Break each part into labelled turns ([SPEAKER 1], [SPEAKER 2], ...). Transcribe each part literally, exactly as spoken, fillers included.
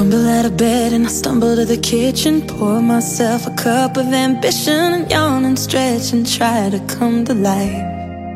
[SPEAKER 1] Tumble out of bed and I stumble to the kitchen, pour myself a cup of ambition, and yawn and stretch and try to come to life.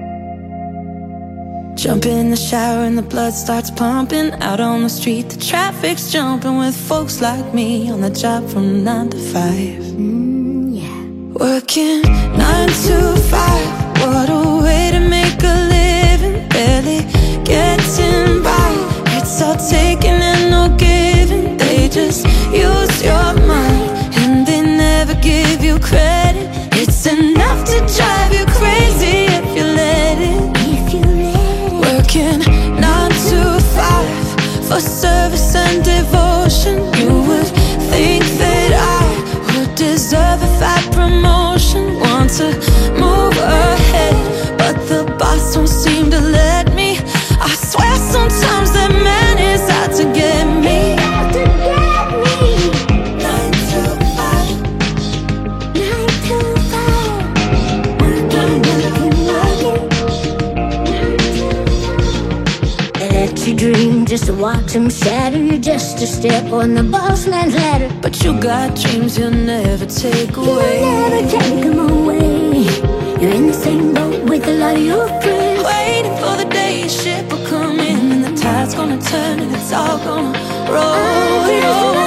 [SPEAKER 1] Jump in the shower and the blood starts pumping. Out on the street, the traffic's jumping, with folks like me on the job from nine to five.
[SPEAKER 2] Mm, yeah.
[SPEAKER 1] Working nine to five, what a way to make a living. Barely getting by, it's all taking and no giving. They just use your mind and they never give you credit. It's enough to drive you crazy if you let it.
[SPEAKER 2] If you let it.
[SPEAKER 1] Working nine to five for service and devotion. You would think that I would deserve a fat promotion. Want to move ahead, but the boss don't seem to let me. I swear sometimes that man is out to get me.
[SPEAKER 2] Out to get me.
[SPEAKER 1] Nine to five,
[SPEAKER 2] Nine to five. Working, working, working. Nine to five. They let you dream just to watch them shatter. You're just a step on the boss man's ladder,
[SPEAKER 1] but you got dreams you'll never take away.
[SPEAKER 2] you'll never take them away. You're in the same boat with a lot of your friends,
[SPEAKER 1] Waiting for the day your ship will come in, and the tide's gonna turn and it's all gonna roll, roll.